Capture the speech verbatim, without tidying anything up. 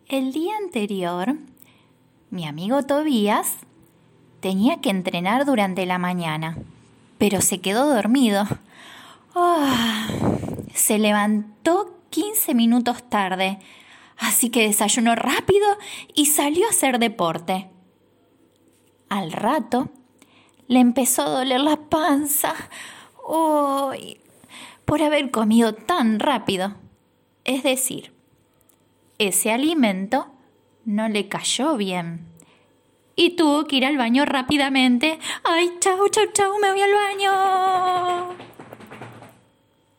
El día anterior, mi amigo Tobías tenía que entrenar durante la mañana, pero se quedó dormido. Oh, se levantó quince minutos tarde, así que desayunó rápido y salió a hacer deporte. Al rato, le empezó a doler la panza oh, por haber comido tan rápido. Es decir, ese alimento no le cayó bien. Y tuvo que ir al baño rápidamente. ¡Ay, chau, chau, chau! ¡Me voy al baño!